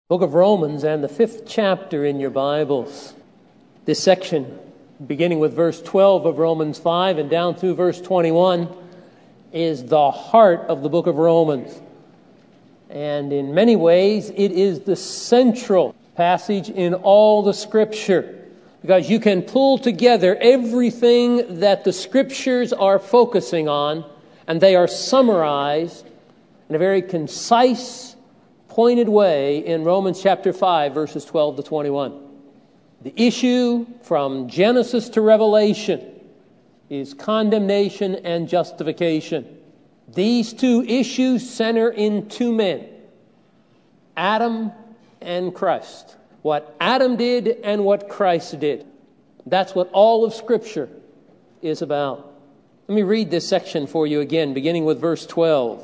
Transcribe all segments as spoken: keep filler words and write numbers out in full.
Book of Romans and the fifth chapter in your Bibles. This section, beginning with verse twelve of Romans five and down through verse twenty-one, is the heart of the book of Romans. And in many ways, it is the central passage in all the Scripture, because you can pull together everything that the Scriptures are focusing on, and they are summarized in a very concise, pointed way in Romans chapter five, verses twelve to twenty-one. The issue from Genesis to Revelation is condemnation and justification. These two issues center in two men, Adam and Christ. What Adam did and what Christ did. That's what all of Scripture is about. Let me read this section for you again, beginning with verse twelve.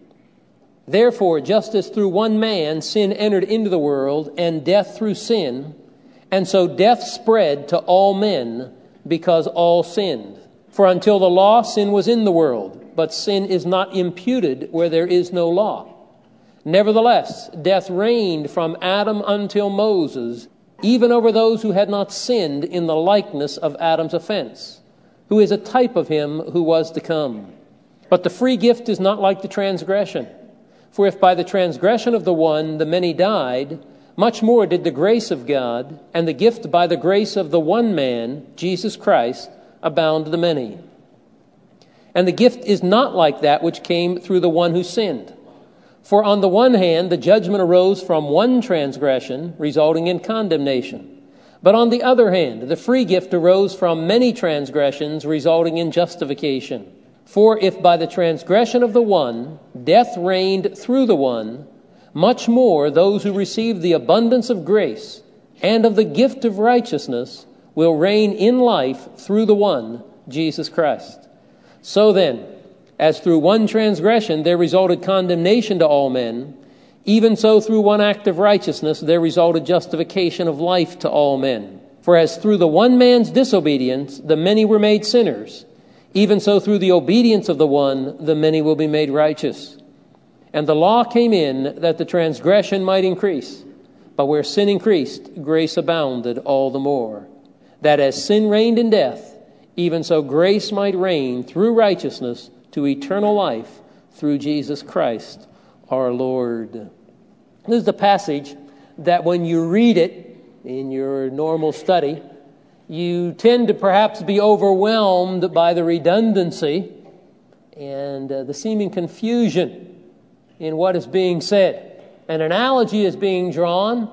Therefore, just as through one man sin entered into the world, and death through sin, and so death spread to all men because all sinned. For until the law, sin was in the world, but sin is not imputed where there is no law. Nevertheless, death reigned from Adam until Moses, even over those who had not sinned in the likeness of Adam's offense, who is a type of him who was to come. But the free gift is not like the transgression. For if by the transgression of the one the many died, much more did the grace of God and the gift by the grace of the one man, Jesus Christ, abound to the many. And the gift is not like that which came through the one who sinned. For on the one hand, the judgment arose from one transgression, resulting in condemnation. But on the other hand, the free gift arose from many transgressions, resulting in justification. For if by the transgression of the one, death reigned through the one, much more those who receive the abundance of grace and of the gift of righteousness will reign in life through the one, Jesus Christ. So then, as through one transgression there resulted condemnation to all men, even so through one act of righteousness there resulted justification of life to all men. For as through the one man's disobedience the many were made sinners, even so through the obedience of the one the many will be made righteous. And the law came in that the transgression might increase. But where sin increased, grace abounded all the more. That as sin reigned in death, even so grace might reign through righteousness to eternal life through Jesus Christ our Lord. This is the passage that when you read it in your normal study, you tend to perhaps be overwhelmed by the redundancy and uh, the seeming confusion in what is being said. An analogy is being drawn.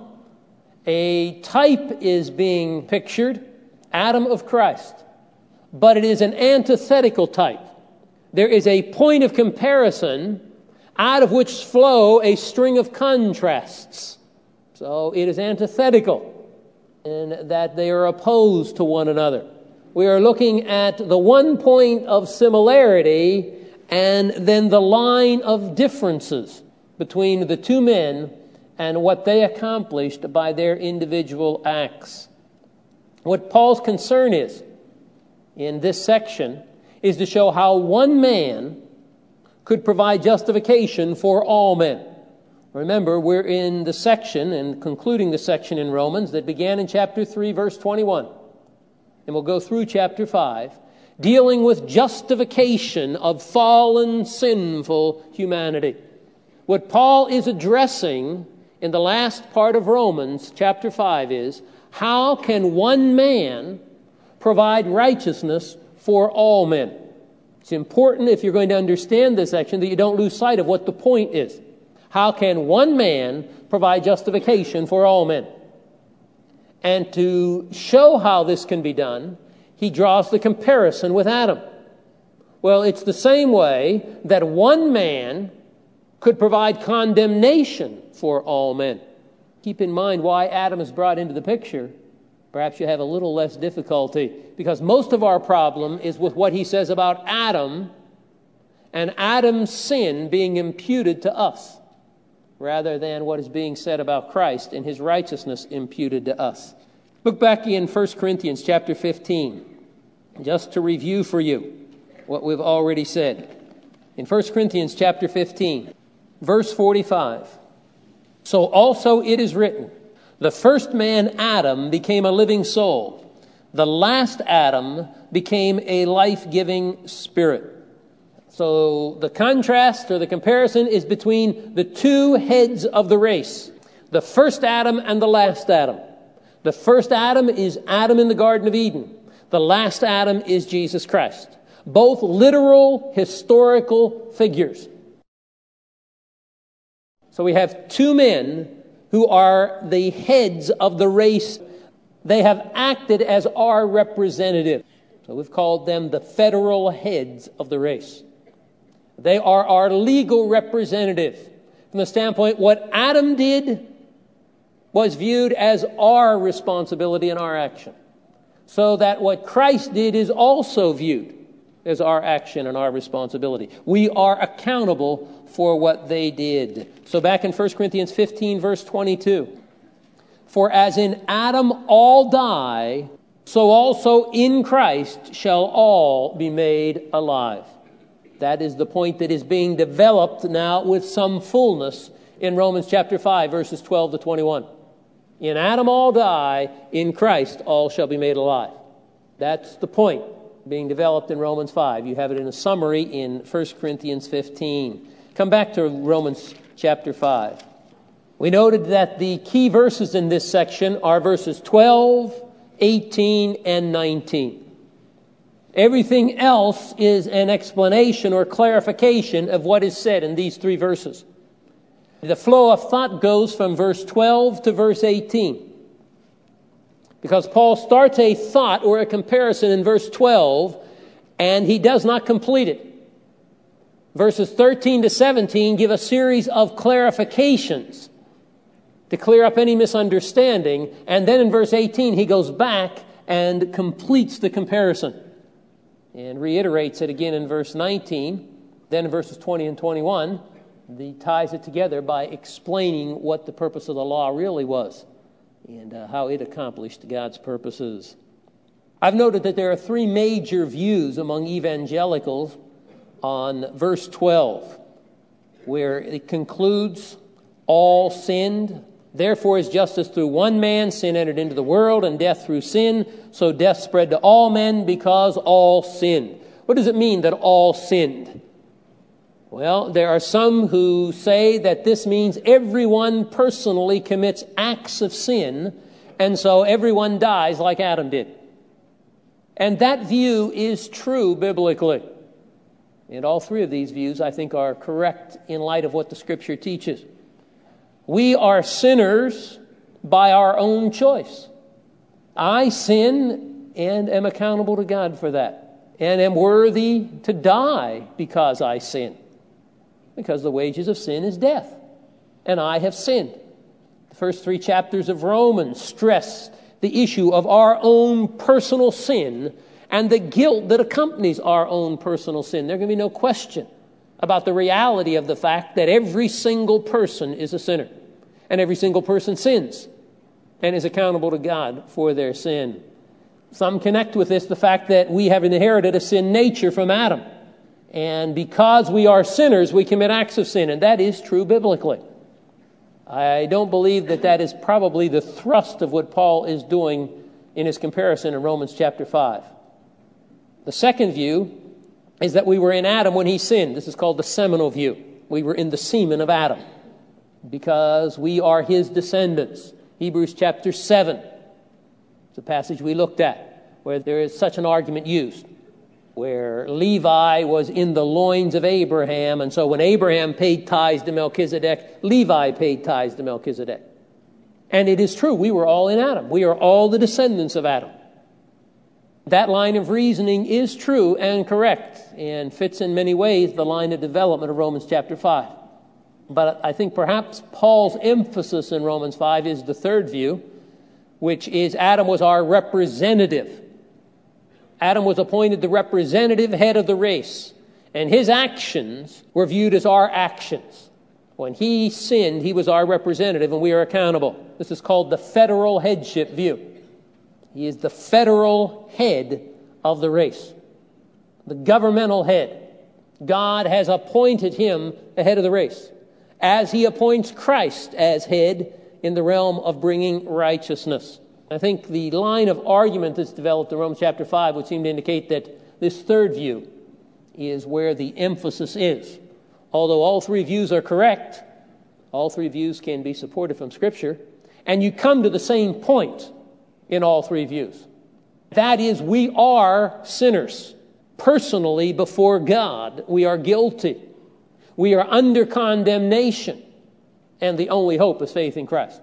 A type is being pictured, Adam of Christ. But it is an antithetical type. There is a point of comparison out of which flow a string of contrasts. So it is antithetical in that they are opposed to one another. We are looking at the one point of similarity and then the line of differences between the two men and what they accomplished by their individual acts. What Paul's concern is in this section is to show how one man could provide justification for all men. Remember, we're in the section and concluding the section in Romans that began in chapter three, verse twenty-one. And we'll go through chapter five, dealing with justification of fallen, sinful humanity. What Paul is addressing in the last part of Romans chapter five is, how can one man provide righteousness for all men? It's important, if you're going to understand this section, that you don't lose sight of what the point is. How can one man provide justification for all men? And to show how this can be done, he draws the comparison with Adam. Well, it's the same way that one man could provide condemnation for all men. Keep in mind why Adam is brought into the picture. Perhaps you have a little less difficulty, because most of our problem is with what he says about Adam and Adam's sin being imputed to us, rather than what is being said about Christ and his righteousness imputed to us. Look back in First Corinthians chapter fifteen, just to review for you what we've already said. In First Corinthians chapter fifteen, verse forty-five, So also it is written, the first man, Adam, became a living soul. The last Adam became a life-giving spirit. So the contrast or the comparison is between the two heads of the race, the first Adam and the last Adam. The first Adam is Adam in the Garden of Eden. The last Adam is Jesus Christ. Both literal, historical figures. So we have two men who are the heads of the race. They have acted as our representative. So we've called them the federal heads of the race. They are our legal representative. From the standpoint, what Adam did was viewed as our responsibility and our action. So that what Christ did is also viewed as our action and our responsibility. We are accountable for what they did. So back in First Corinthians fifteen, verse twenty-two. For as in Adam all die, so also in Christ shall all be made alive. That is the point that is being developed now with some fullness in Romans chapter five, verses twelve to twenty-one. In Adam all die, in Christ all shall be made alive. That's the point being developed in Romans five. You have it in a summary in First Corinthians fifteen. Come back to Romans chapter five. We noted that the key verses in this section are verses twelve, eighteen, and nineteen. Everything else is an explanation or clarification of what is said in these three verses. The flow of thought goes from verse twelve to verse eighteen. Because Paul starts a thought or a comparison in verse twelve, and he does not complete it. Verses thirteen to seventeen give a series of clarifications to clear up any misunderstanding. And then in verse eighteen, he goes back and completes the comparison and reiterates it again in verse nineteen. Then in verses twenty and twenty-one, he ties it together by explaining what the purpose of the law really was and uh, how it accomplished God's purposes. I've noted that there are three major views among evangelicals on verse twelve, where it concludes, all sinned. Therefore, as just as through one man sin entered into the world, and death through sin, so death spread to all men because all sinned. What does it mean that all sinned? Well, there are some who say that this means everyone personally commits acts of sin, and so everyone dies like Adam did. And that view is true biblically. And all three of these views, I think, are correct in light of what the Scripture teaches. We are sinners by our own choice. I sin and am accountable to God for that, and am worthy to die because I sin. Because the wages of sin is death, and I have sinned. The first three chapters of Romans stress the issue of our own personal sin and the guilt that accompanies our own personal sin. There can be no question about the reality of the fact that every single person is a sinner, and every single person sins and is accountable to God for their sin. Some connect with this the fact that we have inherited a sin nature from Adam. And because we are sinners, we commit acts of sin. And that is true biblically. I don't believe that that is probably the thrust of what Paul is doing in his comparison in Romans chapter five. The second view is that we were in Adam when he sinned. This is called the seminal view. We were in the semen of Adam because we are his descendants. Hebrews chapter seven. It's a passage we looked at where there is such an argument used, where Levi was in the loins of Abraham, and so when Abraham paid tithes to Melchizedek, Levi paid tithes to Melchizedek. And it is true, we were all in Adam. We are all the descendants of Adam. That line of reasoning is true and correct, and fits in many ways the line of development of Romans chapter five. But I think perhaps Paul's emphasis in Romans five is the third view, which is Adam was our representative. Adam was appointed the representative head of the race, and his actions were viewed as our actions. When he sinned, he was our representative, and we are accountable. This is called the federal headship view. He is the federal head of the race, the governmental head. God has appointed him the head of the race. as he appoints Christ as head in the realm of bringing righteousness. I think the line of argument that's developed in Romans chapter five would seem to indicate that this third view is where the emphasis is. Although all three views are correct, all three views can be supported from Scripture, and you come to the same point in all three views. That is, we are sinners. Personally, before God, we are guilty. We are under condemnation, and the only hope is faith in Christ.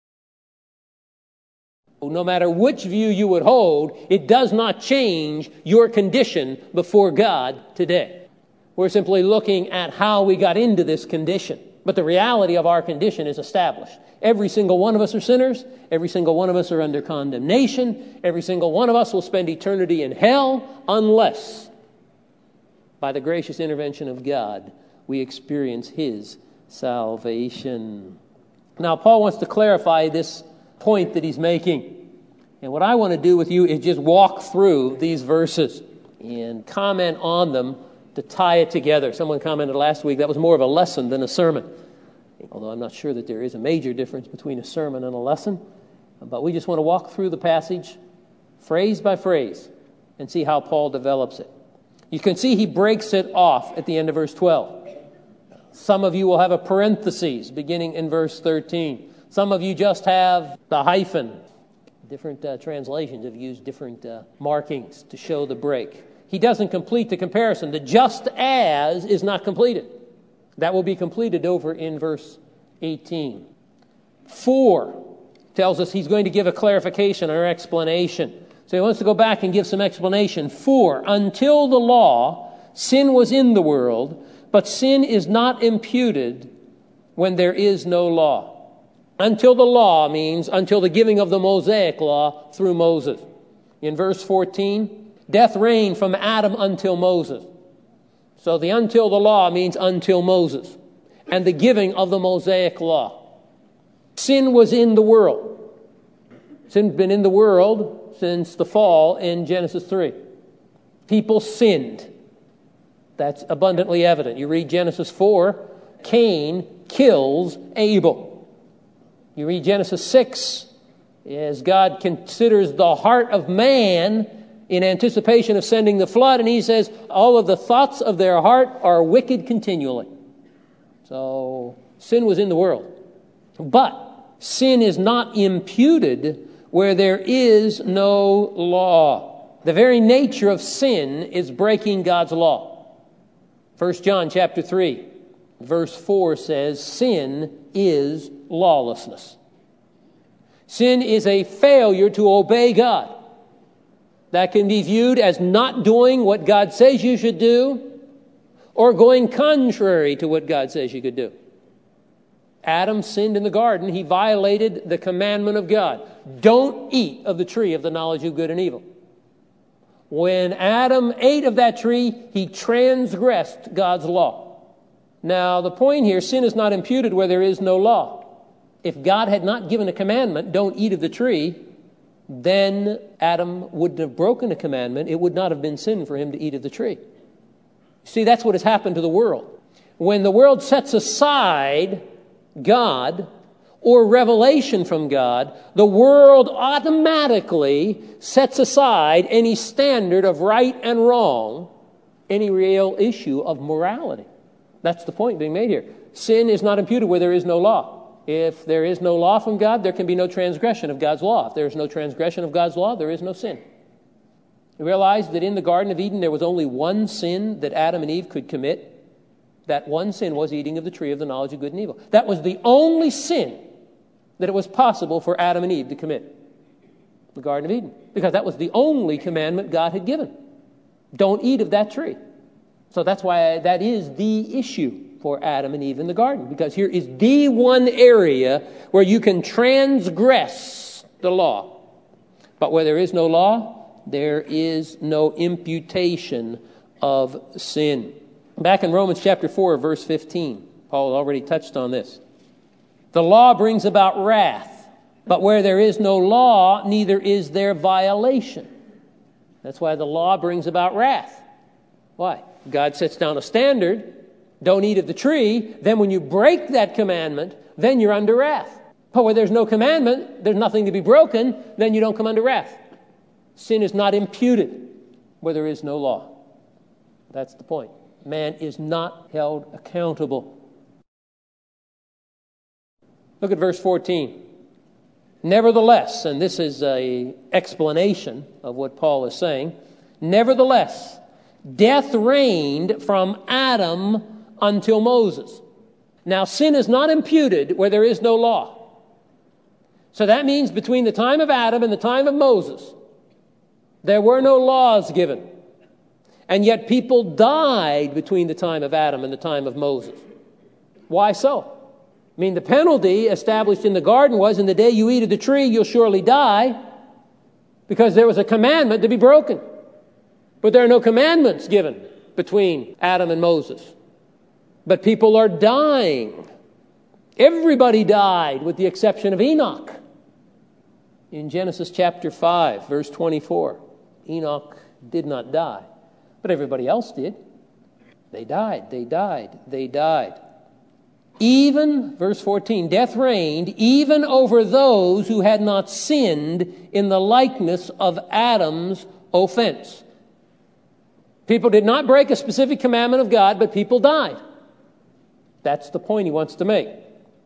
No matter which view you would hold, it does not change your condition before God today. We're simply looking at how we got into this condition. But the reality of our condition is established. Every single one of us are sinners. Every single one of us are under condemnation. Every single one of us will spend eternity in hell unless, by the gracious intervention of God, we experience His salvation. Now, Paul wants to clarify this point that he's making. And what I want to do with you is just walk through these verses and comment on them to tie it together. Someone commented last week that was more of a lesson than a sermon. Although I'm not sure that there is a major difference between a sermon and a lesson. But we just want to walk through the passage phrase by phrase and see how Paul develops it. You can see he breaks it off at the end of verse twelve. Some of you will have a parenthesis beginning in verse thirteen. Some of you just have the hyphen. Different uh, translations have used different uh, markings to show the break. He doesn't complete the comparison. The just as is not completed. That will be completed over in verse eighteen. For tells us he's going to give a clarification or explanation. So he wants to go back and give some explanation. For until the law, sin was in the world, but sin is not imputed when there is no law. Until the law means until the giving of the Mosaic law through Moses. In verse fourteen, death reigned from Adam until Moses. So the until the law means until Moses and the giving of the Mosaic law. Sin was in the world. Sin's been in the world since the fall in Genesis three. People sinned. That's abundantly evident. You read Genesis four, Cain kills Abel. You read Genesis six, as God considers the heart of man in anticipation of sending the flood, and he says, all of the thoughts of their heart are wicked continually. So, sin was in the world. But sin is not imputed where there is no law. The very nature of sin is breaking God's law. First John chapter three, verse four says, sin is lawlessness. Sin is a failure to obey God. That can be viewed as not doing what God says you should do or going contrary to what God says you could do. Adam sinned in the garden. He violated the commandment of God. Don't eat of the tree of the knowledge of good and evil. When Adam ate of that tree, he transgressed God's law. Now, the point here, sin is not imputed where there is no law. If God had not given a commandment, don't eat of the tree, then Adam wouldn't have broken a commandment. It would not have been sin for him to eat of the tree. See, that's what has happened to the world. When the world sets aside God or revelation from God, the world automatically sets aside any standard of right and wrong, any real issue of morality. That's the point being made here. Sin is not imputed where there is no law. If there is no law from God, there can be no transgression of God's law. If there is no transgression of God's law, there is no sin. You realize that in the Garden of Eden, there was only one sin that Adam and Eve could commit. That one sin was eating of the tree of the knowledge of good and evil. That was the only sin that it was possible for Adam and Eve to commit. The Garden of Eden. Because that was the only commandment God had given. Don't eat of that tree. So that's why that is the issue for Adam and Eve in the garden, because here is the one area where you can transgress the law. But where there is no law, there is no imputation of sin. Back in Romans chapter four, verse fifteen, Paul already touched on this. The law brings about wrath, but where there is no law, neither is there violation. That's why the law brings about wrath. Why? God sets down a standard. don't eat of the tree, then when you break that commandment, then you're under wrath. But where there's no commandment, there's nothing to be broken, then you don't come under wrath. Sin is not imputed where there is no law. That's the point. Man is not held accountable. Look at verse fourteen. Nevertheless, and this is an explanation of what Paul is saying, nevertheless, death reigned from Adam until Moses. Now, sin is not imputed where there is no law. So that means between the time of Adam and the time of Moses, there were no laws given. And yet people died between the time of Adam and the time of Moses. Why so? I mean, the penalty established in the garden was, in the day you eat of the tree, you'll surely die, because there was a commandment to be broken. But there are no commandments given between Adam and Moses. But people are dying. Everybody died with the exception of Enoch. In Genesis chapter five, verse twenty-four, Enoch did not die, but everybody else did. They died, they died, they died. Even, verse fourteen, death reigned even over those who had not sinned in the likeness of Adam's offense. People did not break a specific commandment of God, but people died. That's the point he wants to make.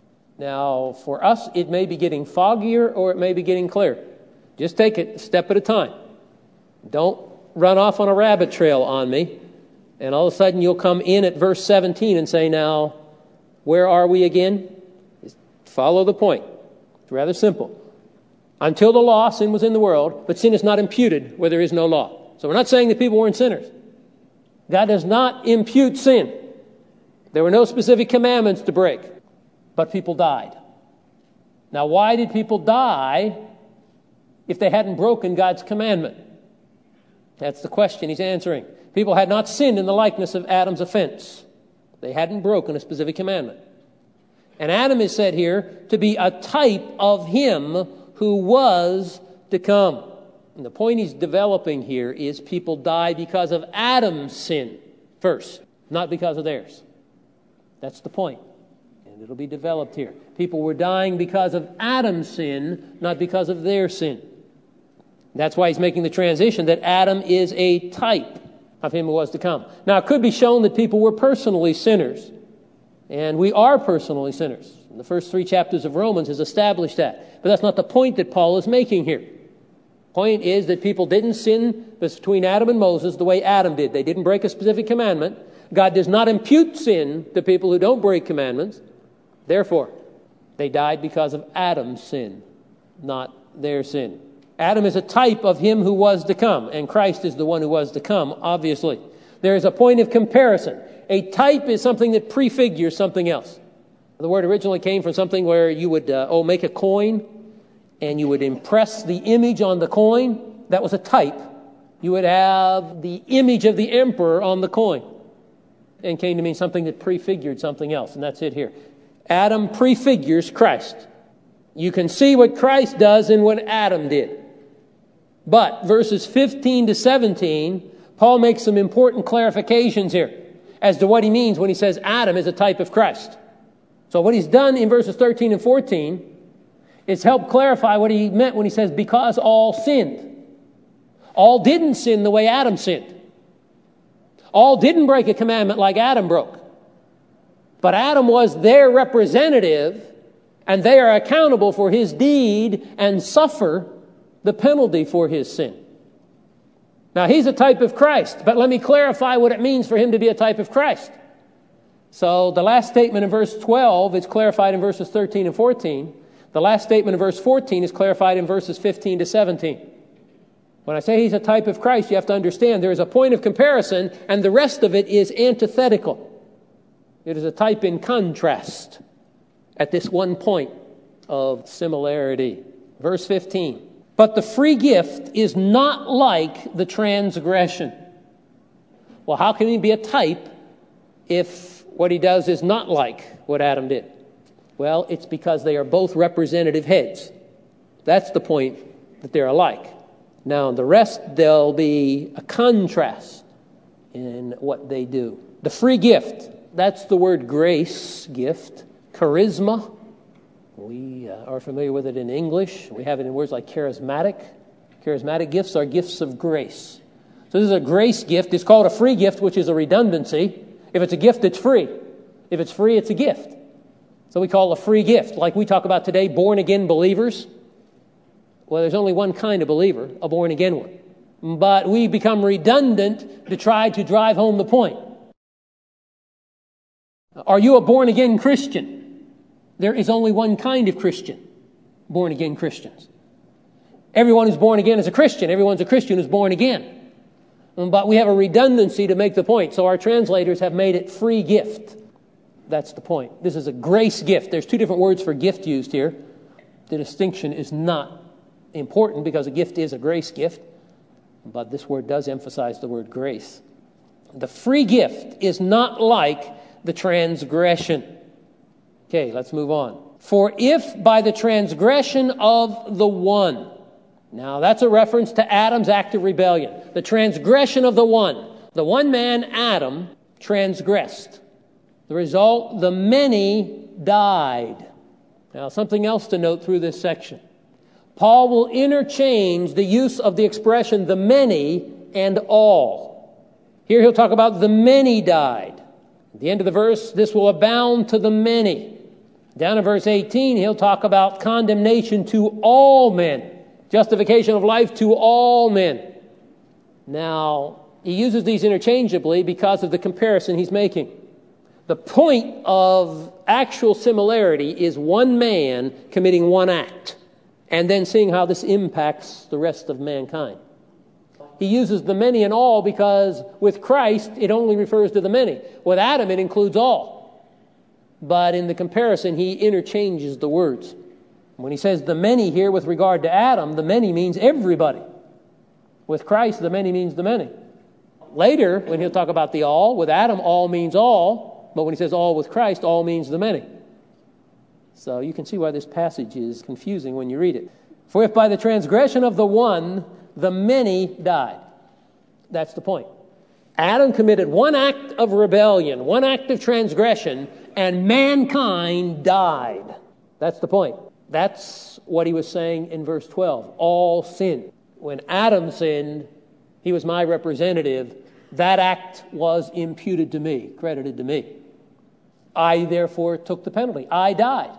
Now, for us, it may be getting foggier or it may be getting clear. Just take it a step at a time. Don't run off on a rabbit trail on me, and all of a sudden you'll come in at verse seventeen and say, now, where are we again? Just follow the point. It's rather simple. Until the law, sin was in the world, but sin is not imputed where there is no law. So we're not saying that people weren't sinners. God does not impute sin. There were no specific commandments to break, but people died. Now, why did people die if they hadn't broken God's commandment? That's the question he's answering. People had not sinned in the likeness of Adam's offense. They hadn't broken a specific commandment. And Adam is said here to be a type of him who was to come. And the point he's developing here is people die because of Adam's sin first, not because of theirs. That's the point. And it'll be developed here. People were dying because of Adam's sin, not because of their sin. That's why he's making the transition that Adam is a type of him who was to come. Now, it could be shown that people were personally sinners. And we are personally sinners. The first three chapters of Romans has established that. But that's not the point that Paul is making here. The point is that people didn't sin between Adam and Moses the way Adam did. They didn't break a specific commandment. God does not impute sin to people who don't break commandments. Therefore, they died because of Adam's sin, not their sin. Adam is a type of him who was to come, and Christ is the one who was to come, obviously. There is a point of comparison. A type is something that prefigures something else. The word originally came from something where you would, uh, oh, make a coin, and you would impress the image on the coin. That was a type. You would have the image of the emperor on the coin. And came to mean something that prefigured something else, and that's it here. Adam prefigures Christ. You can see what Christ does in what Adam did. But verses fifteen to seventeen, Paul makes some important clarifications here as to what he means when he says Adam is a type of Christ. So what he's done in verses thirteen and fourteen is help clarify what he meant when he says, because all sinned. All didn't sin the way Adam sinned. All didn't break a commandment like Adam broke. But Adam was their representative, and they are accountable for his deed and suffer the penalty for his sin. Now, he's a type of Christ, but let me clarify what it means for him to be a type of Christ. So the last statement in verse twelve is clarified in verses thirteen and fourteen. The last statement in verse fourteen is clarified in verses fifteen to seventeen. When I say he's a type of Christ, you have to understand there is a point of comparison, and the rest of it is antithetical. It is a type in contrast at this one point of similarity. Verse fifteen. But the free gift is not like the transgression. Well, how can he be a type if what he does is not like what Adam did? Well, it's because they are both representative heads. That's the point, that they're alike. Now, the rest, there'll be a contrast in what they do. The free gift, That's the word grace, gift. Charisma. We uh, are familiar with it in English. We have it in words like charismatic. Charismatic gifts are gifts of grace. So this is a grace gift. It's called a free gift, which is a redundancy. If it's a gift, it's free. If it's free, it's a gift. So we call it a free gift. Like we talk about today, born-again believers. Well, there's only one kind of believer, a born-again one. But we become redundant to try to drive home the point. Are you a born-again Christian? There is only one kind of Christian, born-again Christians. Everyone who's born again is a Christian. Everyone's a Christian who's born again. But we have a redundancy to make the point. So our translators have made it free gift. That's the point. This is a grace gift. There's two different words for gift used here. The distinction is not important because a gift is a grace gift. But this word does emphasize the word grace. The free gift is not like the transgression. Okay, let's move on. For if by the transgression of the one. Now, that's a reference to Adam's act of rebellion. The transgression of the one. The one man, Adam, transgressed. The result, the many died. Now, something else to note through this section. Paul will interchange the use of the expression the many and all. Here he'll talk about the many died. At the end of the verse, this will abound to the many. Down in verse eighteen, he'll talk about condemnation to all men. Justification of life to all men. Now, he uses these interchangeably because of the comparison he's making. The point of actual similarity is one man committing one act, and then seeing how this impacts the rest of mankind. He uses the many and all because with Christ, it only refers to the many. With Adam, it includes all. But in the comparison, he interchanges the words. When he says the many here with regard to Adam, the many means everybody. With Christ, the many means the many. Later, when he'll talk about the all, with Adam, all means all. But when he says all with Christ, all means the many. So you can see why this passage is confusing when you read it. For if by the transgression of the one, the many died. That's the point. Adam committed one act of rebellion, one act of transgression, and mankind died. That's the point. That's what he was saying in verse twelve. All sinned. When Adam sinned, he was my representative. That act was imputed to me, credited to me. I therefore took the penalty. I died.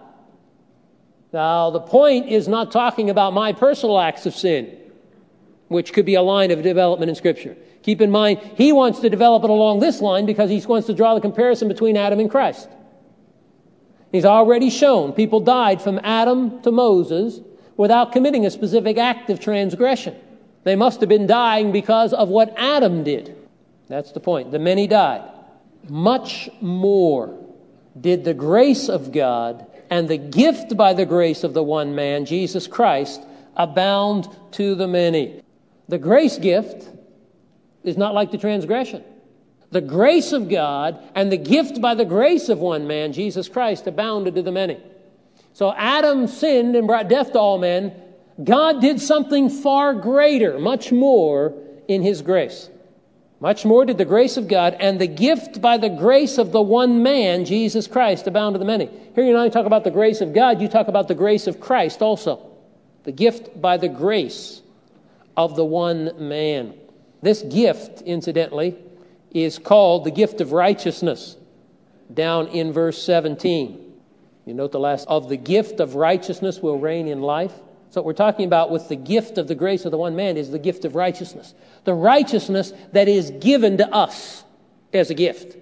Now, the point is not talking about my personal acts of sin, which could be a line of development in Scripture. Keep in mind, he wants to develop it along this line because he wants to draw the comparison between Adam and Christ. He's already shown people died from Adam to Moses without committing a specific act of transgression. They must have been dying because of what Adam did. That's the point. The many died. Much more did the grace of God and the gift by the grace of the one man, Jesus Christ, abound to the many. The grace gift is not like the transgression. The grace of God and the gift by the grace of one man, Jesus Christ, abounded to the many. So Adam sinned and brought death to all men. God did something far greater, much more in his grace. Much more did the grace of God and the gift by the grace of the one man, Jesus Christ, abound to the many. Here you not only talk about the grace of God, you talk about the grace of Christ also. The gift by the grace of the one man. This gift, incidentally, is called the gift of righteousness, down in verse seventeen. You note the last, of the gift of righteousness will reign in life. So what we're talking about with the gift of the grace of the one man is the gift of righteousness. The righteousness that is given to us as a gift.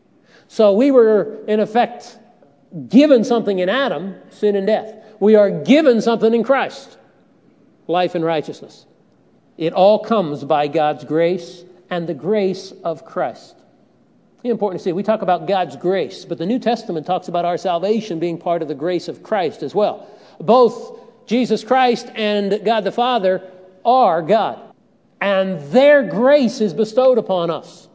So we were, in effect, given something in Adam, sin and death. We are given something in Christ, life and righteousness. It all comes by God's grace and the grace of Christ. It's important to see, we talk about God's grace, but the New Testament talks about our salvation being part of the grace of Christ as well. Both Jesus Christ and God the Father are God, and their grace is bestowed upon us.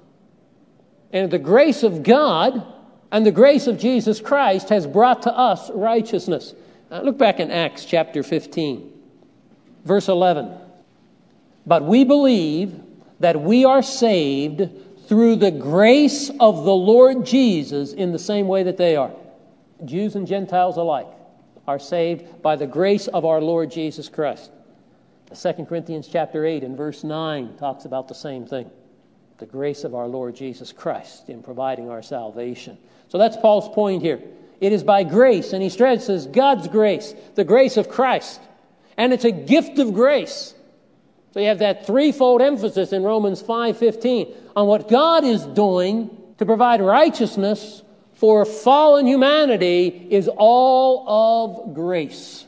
And the grace of God and the grace of Jesus Christ has brought to us righteousness. Now, look back in Acts chapter fifteen, verse eleven. But we believe that we are saved through the grace of the Lord Jesus in the same way that they are. Jews and Gentiles alike are saved by the grace of our Lord Jesus Christ. Second Corinthians chapter eight and verse nine talks about the same thing. The grace of our Lord Jesus Christ in providing our salvation. So that's Paul's point here. It is by grace, and he stresses God's grace, the grace of Christ. And it's a gift of grace. So you have that threefold emphasis in Romans five fifteen on what God is doing to provide righteousness for fallen humanity is all of grace.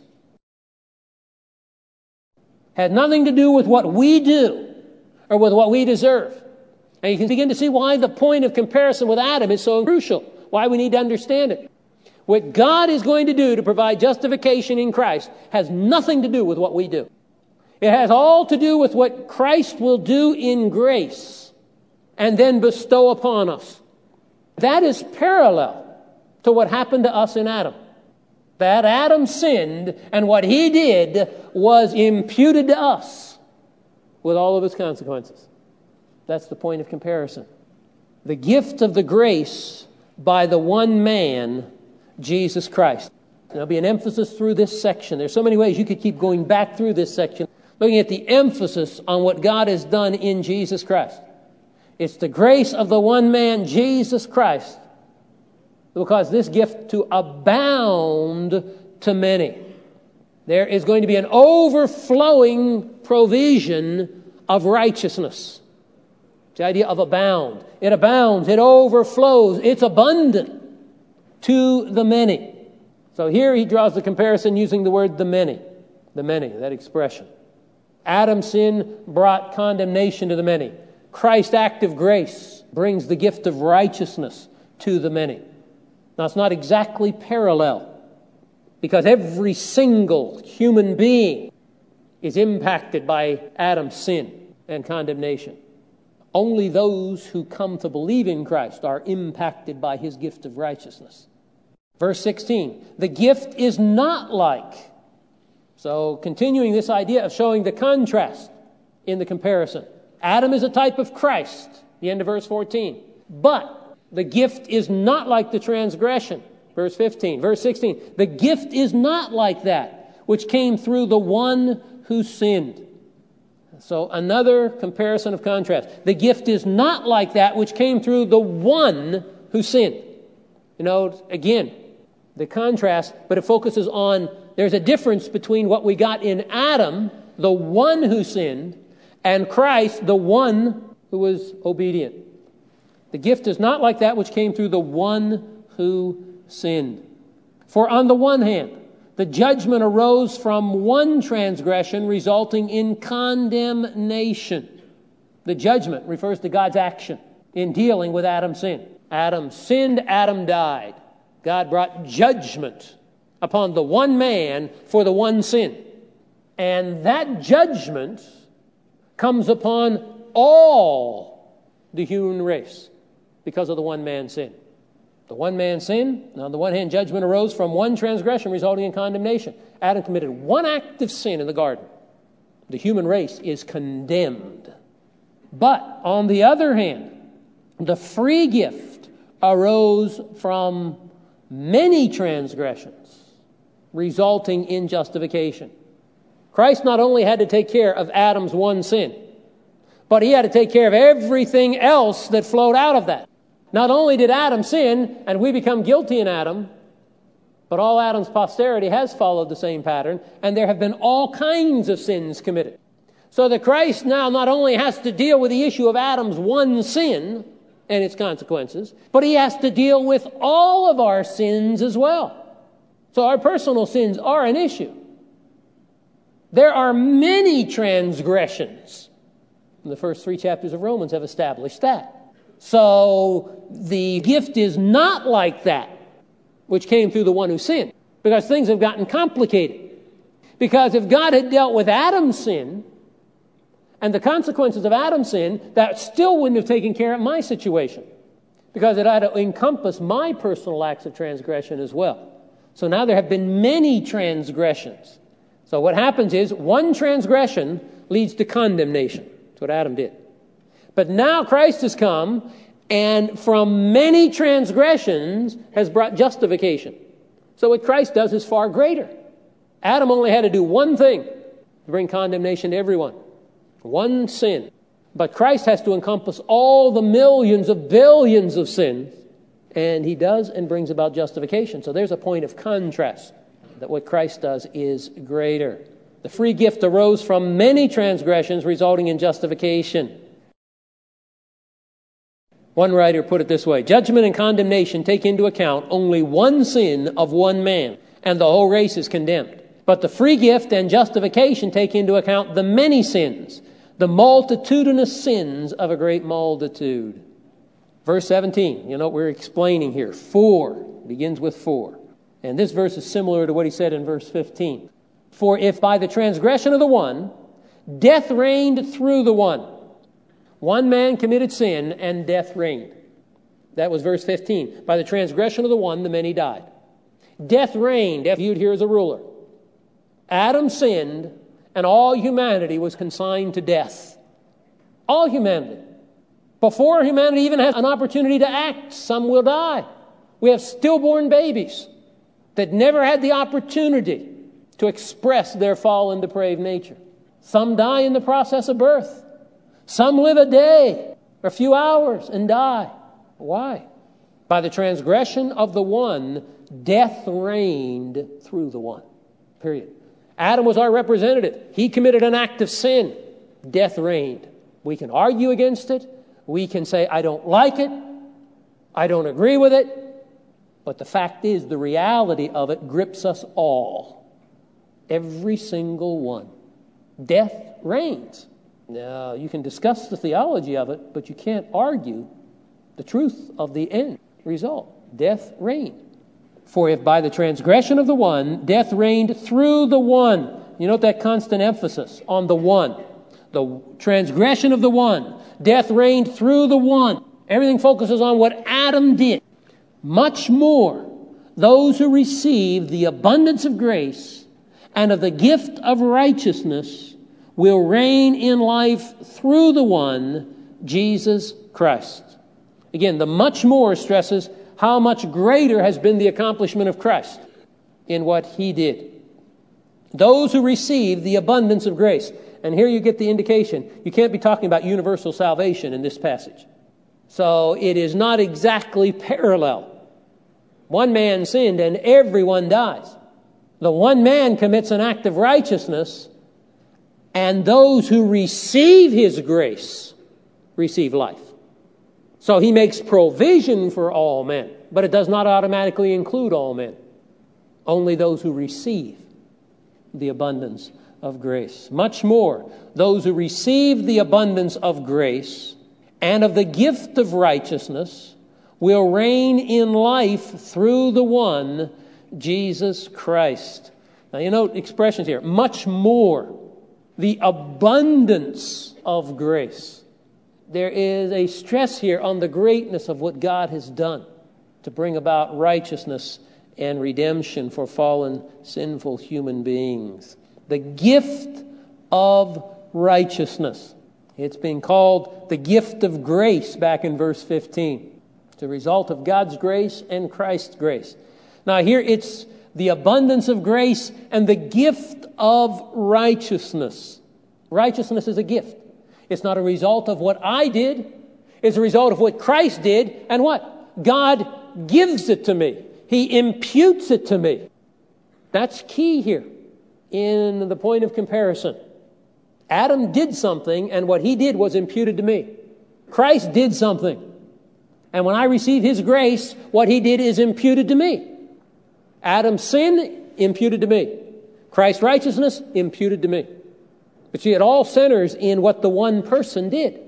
Had nothing to do with what we do or with what we deserve. And you can begin to see why the point of comparison with Adam is so crucial, why we need to understand it. What God is going to do to provide justification in Christ has nothing to do with what we do. It has all to do with what Christ will do in grace and then bestow upon us. That is parallel to what happened to us in Adam. That Adam sinned, and what he did was imputed to us with all of its consequences. That's the point of comparison. The gift of the grace by the one man, Jesus Christ. There'll be an emphasis through this section. There's so many ways you could keep going back through this section, looking at the emphasis on what God has done in Jesus Christ. It's the grace of the one man, Jesus Christ, will cause this gift to abound to many. There is going to be an overflowing provision of righteousness. It's the idea of abound. It abounds, it overflows, it's abundant to the many. So here he draws the comparison using the word the many. The many, that expression. Adam's sin brought condemnation to the many. Christ's act of grace brings the gift of righteousness to the many. Now, it's not exactly parallel, because every single human being is impacted by Adam's sin and condemnation. Only those who come to believe in Christ are impacted by his gift of righteousness. Verse sixteen, the gift is not like. So continuing this idea of showing the contrast in the comparison. Adam is a type of Christ, the end of verse fourteen. But the gift is not like the transgression, verse fifteen. Verse sixteen, the gift is not like that which came through the one who sinned. So another comparison of contrast. The gift is not like that which came through the one who sinned. You know, again, the contrast, but it focuses on, there's a difference between what we got in Adam, the one who sinned, and Christ, the one who was obedient. The gift is not like that which came through the one who sinned. For on the one hand, the judgment arose from one transgression, resulting in condemnation. The judgment refers to God's action in dealing with Adam's sin. Adam sinned, Adam died. God brought judgment upon the one man for the one sin. And that judgment comes upon all the human race because of the one man's sin. The one man's sin, on the one hand, judgment arose from one transgression resulting in condemnation. Adam committed one act of sin in the garden. The human race is condemned. But on the other hand, the free gift arose from many transgressions resulting in justification. Christ not only had to take care of Adam's one sin, but he had to take care of everything else that flowed out of that. Not only did Adam sin, and we become guilty in Adam, but all Adam's posterity has followed the same pattern, and there have been all kinds of sins committed. So that Christ now not only has to deal with the issue of Adam's one sin and its consequences, but he has to deal with all of our sins as well. So our personal sins are an issue. There are many transgressions. And the first three chapters of Romans have established that. So the gift is not like that which came through the one who sinned, because things have gotten complicated. Because if God had dealt with Adam's sin and the consequences of Adam's sin, that still wouldn't have taken care of my situation, because it had to encompass my personal acts of transgression as well. So now there have been many transgressions. So what happens is one transgression leads to condemnation. That's what Adam did. But now Christ has come, and from many transgressions has brought justification. So what Christ does is far greater. Adam only had to do one thing to bring condemnation to everyone. One sin. But Christ has to encompass all the millions of billions of sins. And he does and brings about justification. So there's a point of contrast, that what Christ does is greater. The free gift arose from many transgressions, resulting in justification. One writer put it this way: judgment and condemnation take into account only one sin of one man, and the whole race is condemned. But the free gift and justification take into account the many sins, the multitudinous sins of a great multitude. Verse seventeen, you know what we're explaining here. For, begins with for. And this verse is similar to what he said in verse fifteen. For if by the transgression of the one, death reigned through the one. One man committed sin, and death reigned. That was verse fifteen. By the transgression of the one, the many died. Death reigned, viewed here as a ruler. Adam sinned, and all humanity was consigned to death. All humanity. Before humanity even has an opportunity to act, some will die. We have stillborn babies that never had the opportunity to express their fallen, depraved nature. Some die in the process of birth. Some live a day or a few hours and die. Why? By the transgression of the one, death reigned through the one. Period. Adam was our representative. He committed an act of sin. Death reigned. We can argue against it. We can say, I don't like it. I don't agree with it. But the fact is, the reality of it grips us all. Every single one. Death reigns. Now, you can discuss the theology of it, but you can't argue the truth of the end result. Death reigned. For if by the transgression of the one, death reigned through the one. You note that constant emphasis on the one. The transgression of the one. Death reigned through the one. Everything focuses on what Adam did. Much more, those who receive the abundance of grace and of the gift of righteousness will reign in life through the one, Jesus Christ. Again, the much more stresses how much greater has been the accomplishment of Christ in what he did. Those who receive the abundance of grace. And here you get the indication. You can't be talking about universal salvation in this passage. So it is not exactly parallel. One man sinned and everyone dies. The one man commits an act of righteousness, and those who receive his grace receive life. So he makes provision for all men, but it does not automatically include all men. Only those who receive the abundance of grace. Much more, those who receive the abundance of grace and of the gift of righteousness will reign in life through the one, Jesus Christ. Now you note expressions here. Much more, the abundance of grace. There is a stress here on the greatness of what God has done to bring about righteousness and redemption for fallen, sinful human beings. The gift of righteousness. It's being called the gift of grace back in verse fifteen. It's a result of God's grace and Christ's grace. Now here it's the abundance of grace and the gift of righteousness. Righteousness is a gift. It's not a result of what I did. It's a result of what Christ did. And what? God gives it to me. He imputes it to me. That's key here in the point of comparison. Adam did something, and what he did was imputed to me. Christ did something. And when I receive his grace, what he did is imputed to me. Adam's sin, imputed to me. Christ's righteousness, imputed to me. But see, it all centers in what the one person did,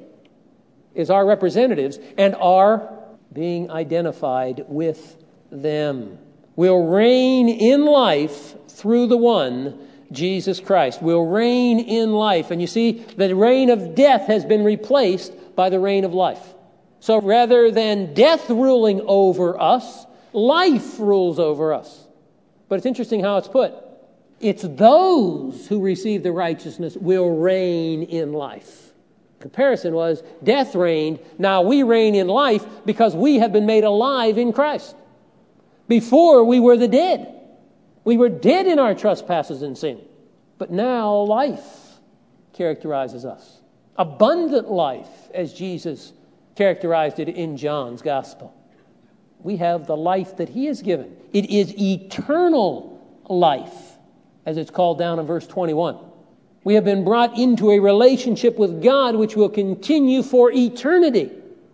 is our representatives, and are being identified with them. We'll reign in life through the one, Jesus Christ. We'll reign in life. And you see, the reign of death has been replaced by the reign of life. So rather than death ruling over us, life rules over us. But it's interesting how it's put. It's those who receive the righteousness will reign in life. Comparison was death reigned, now we reign in life because we have been made alive in Christ. Before we were the dead. We were dead in our trespasses and sin. But now life characterizes us. Abundant life, as Jesus characterized it in John's Gospel. We have the life that he has given. It is eternal life, as it's called down in verse twenty-one. We have been brought into a relationship with God which will continue for eternity.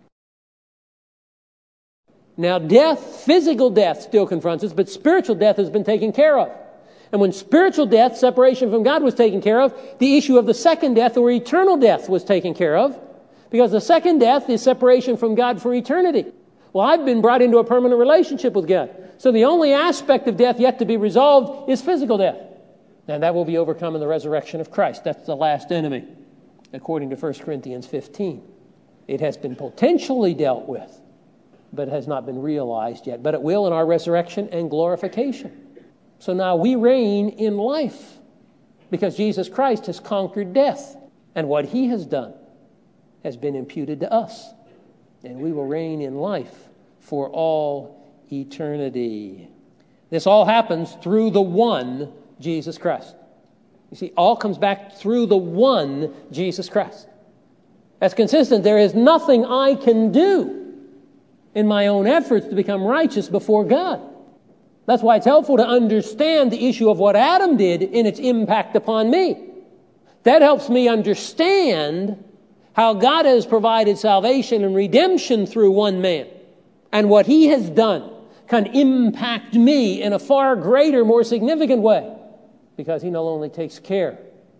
Now death, physical death still confronts us, but spiritual death has been taken care of. And when spiritual death, separation from God, was taken care of, the issue of the second death or eternal death was taken care of, because the second death is separation from God for eternity. Well, I've been brought into a permanent relationship with God. So the only aspect of death yet to be resolved is physical death. And that will be overcome in the resurrection of Christ. That's the last enemy, according to First Corinthians fifteen. It has been potentially dealt with, but has not been realized yet. But it will in our resurrection and glorification. So now we reign in life because Jesus Christ has conquered death. And what he has done has been imputed to us. And we will reign in life for all eternity. This all happens through the one Jesus Christ. You see, all comes back through the one Jesus Christ. That's consistent. There is nothing I can do in my own efforts to become righteous before God. That's why it's helpful to understand the issue of what Adam did in its impact upon me. That helps me understand how God has provided salvation and redemption through one man. And what he has done can impact me in a far greater, more significant way. Because he not only takes care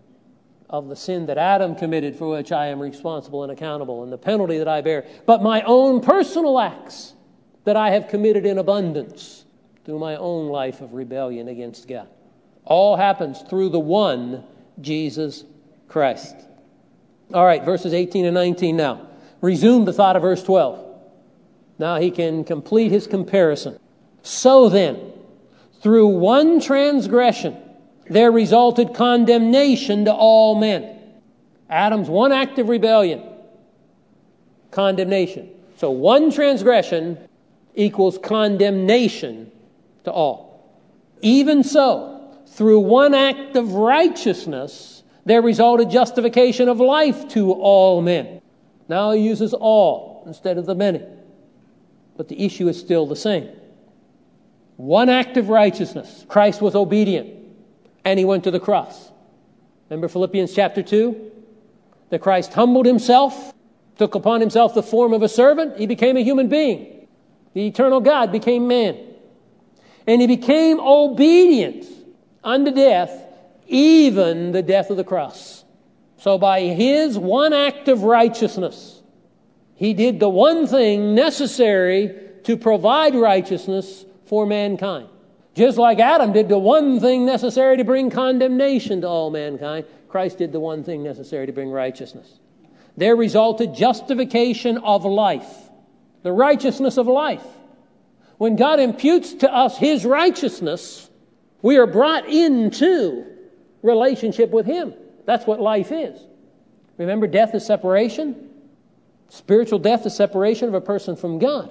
of the sin that Adam committed, for which I am responsible and accountable, and the penalty that I bear, but my own personal acts that I have committed in abundance through my own life of rebellion against God. All happens through the one Jesus Christ. All right, verses eighteen and nineteen now. Resume the thought of verse twelve. Now he can complete his comparison. So then, through one transgression, there resulted condemnation to all men. Adam's one act of rebellion, condemnation. So one transgression equals condemnation to all. Even so, through one act of righteousness, there resulted justification of life to all men. Now he uses all instead of the many. But the issue is still the same. One act of righteousness. Christ was obedient. And he went to the cross. Remember Philippians chapter two? That Christ humbled himself, took upon himself the form of a servant. He became a human being. The eternal God became man. And he became obedient unto death, even the death of the cross. So by his one act of righteousness, he did the one thing necessary to provide righteousness for mankind. Just like Adam did the one thing necessary to bring condemnation to all mankind, Christ did the one thing necessary to bring righteousness. There resulted justification of life, the righteousness of life. When God imputes to us his righteousness, we are brought into relationship with him. That's what life is. Remember, death is separation. Spiritual death is separation of a person from God.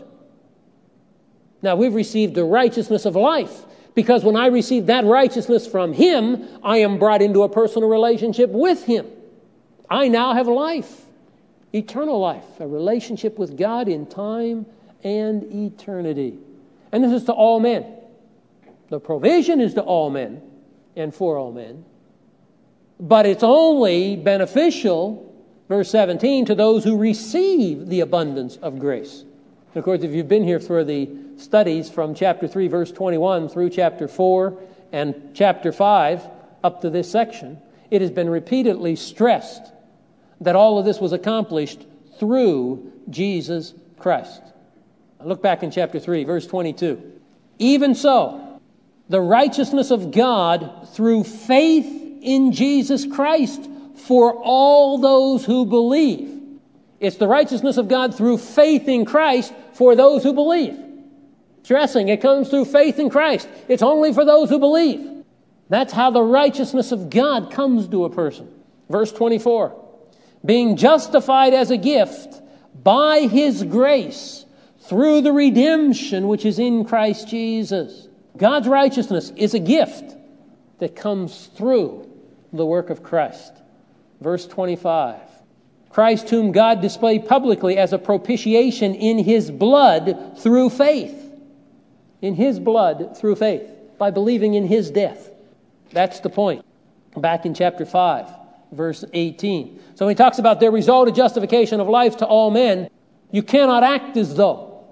Now, we've received the righteousness of life, because when I receive that righteousness from him, I am brought into a personal relationship with him. I now have life, eternal life, a relationship with God in time and eternity. And this is to all men. The provision is to all men and for all men. But it's only beneficial, verse seventeen, to those who receive the abundance of grace. And of course, if you've been here for the studies from chapter three, verse twenty-one through chapter four and chapter five up to this section, it has been repeatedly stressed that all of this was accomplished through Jesus Christ. Look back in chapter three, verse twenty-two. Even so, the righteousness of God through faith in Jesus Christ for all those who believe. It's the righteousness of God through faith in Christ for those who believe. Stressing, it comes through faith in Christ. It's only for those who believe. That's how the righteousness of God comes to a person. Verse twenty-four. being justified as a gift by His grace through the redemption which is in Christ Jesus. God's righteousness is a gift that comes through the work of Christ. Verse twenty-five. Christ whom God displayed publicly as a propitiation in His blood through faith. In His blood through faith. By believing in His death. That's the point. Back in chapter five, verse eighteen. So when he talks about there resulted justification of life to all men, you cannot act as though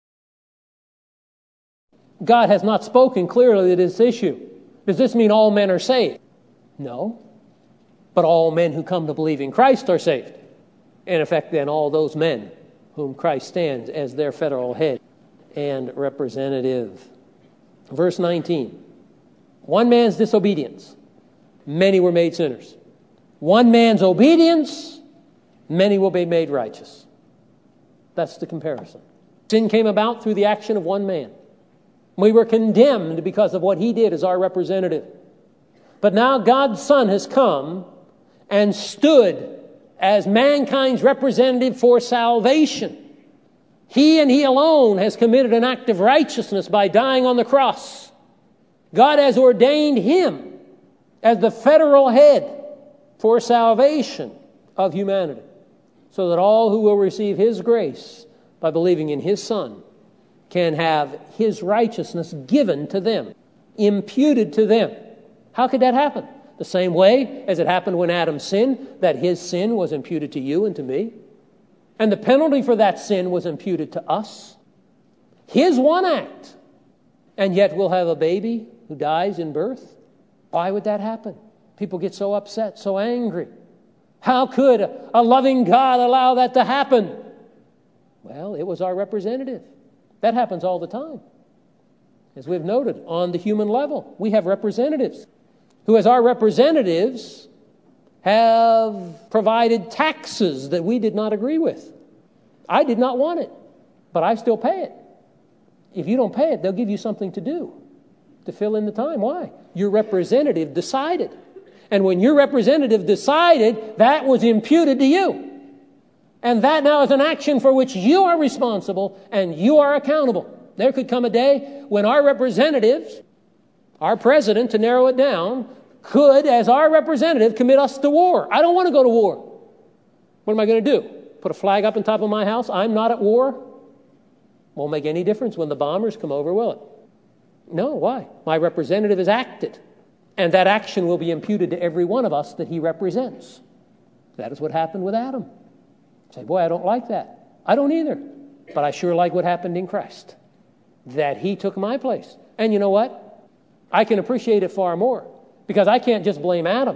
God has not spoken clearly to this issue. Does this mean all men are saved? No. But all men who come to believe in Christ are saved. In effect, then, all those men whom Christ stands as their federal head and representative. Verse nineteen. One man's disobedience, many were made sinners. One man's obedience, many will be made righteous. That's the comparison. Sin came about through the action of one man. We were condemned because of what he did as our representative. But now God's Son has come and stood as mankind's representative for salvation. He and He alone has committed an act of righteousness by dying on the cross. God has ordained Him as the federal head for salvation of humanity, so that all who will receive His grace by believing in His Son can have His righteousness given to them, imputed to them. How could that happen? The same way as it happened when Adam sinned, that his sin was imputed to you and to me. And the penalty for that sin was imputed to us. His one act. And yet we'll have a baby who dies in birth. Why would that happen? People get so upset, so angry. How could a loving God allow that to happen? Well, it was our representative. That happens all the time. As we've noted, on the human level, we have representatives who, as our representatives, have provided taxes that we did not agree with. I did not want it, but I still pay it. If you don't pay it, they'll give you something to do to fill in the time. Why? Your representative decided. And when your representative decided, that was imputed to you. And that now is an action for which you are responsible and you are accountable. There could come a day when our representatives, our president, to narrow it down, could, as our representative, commit us to war. I don't want to go to war. What am I going to do? Put a flag up on top of my house? I'm not at war? Won't make any difference when the bombers come over, will it? No, why? My representative has acted. And that action will be imputed to every one of us that he represents. That is what happened with Adam. You say, boy, I don't like that. I don't either. But I sure like what happened in Christ. That he took my place. And you know what? I can appreciate it far more. Because I can't just blame Adam.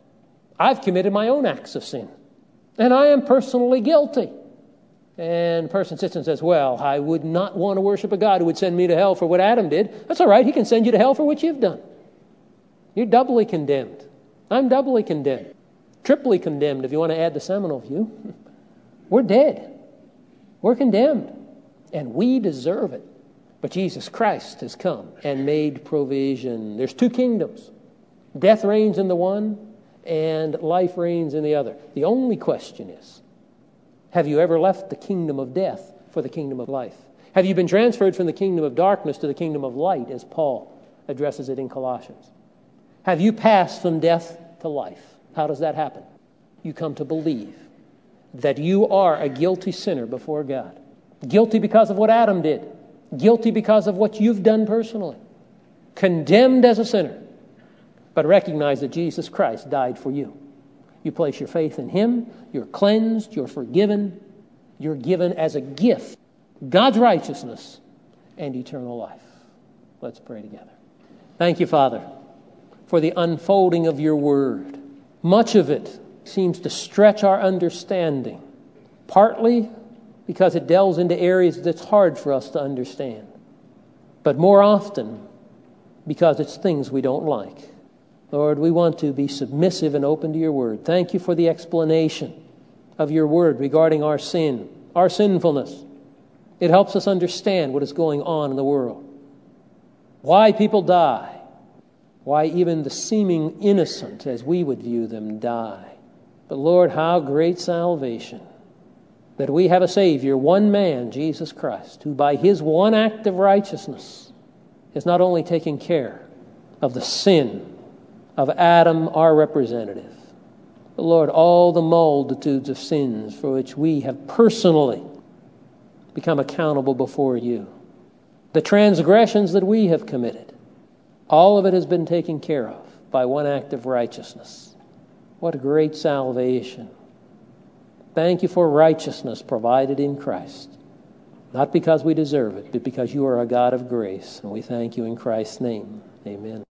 I've committed my own acts of sin. And I am personally guilty. And the person sits and says, well, I would not want to worship a God who would send me to hell for what Adam did. That's all right. He can send you to hell for what you've done. You're doubly condemned. I'm doubly condemned. Triply condemned if you want to add the seminal view. We're dead. We're condemned. And we deserve it. But Jesus Christ has come and made provision. There's two kingdoms. Death reigns in the one and life reigns in the other. The only question is, have you ever left the kingdom of death for the kingdom of life? Have you been transferred from the kingdom of darkness to the kingdom of light, as Paul addresses it in Colossians? Have you passed from death to life? How does that happen? You come to believe that you are a guilty sinner before God. Guilty because of what Adam did. Guilty because of what you've done personally. Condemned as a sinner. But recognize that Jesus Christ died for you. You place your faith in Him. You're cleansed. You're forgiven. You're given as a gift God's righteousness and eternal life. Let's pray together. Thank you, Father, for the unfolding of your word. Much of it seems to stretch our understanding, partly because it delves into areas that's hard for us to understand, but more often because it's things we don't like. Lord, we want to be submissive and open to your word. Thank you for the explanation of your word regarding our sin, our sinfulness. It helps us understand what is going on in the world. Why people die. Why even the seeming innocent, as we would view them, die. But Lord, how great salvation that we have a Savior, one man, Jesus Christ, who by his one act of righteousness is not only taking care of the sin of Adam, our representative, but Lord, all the multitudes of sins for which we have personally become accountable before you, the transgressions that we have committed, all of it has been taken care of by one act of righteousness. What a great salvation. Thank you for righteousness provided in Christ, not because we deserve it, but because you are a God of grace. And we thank you in Christ's name. Amen.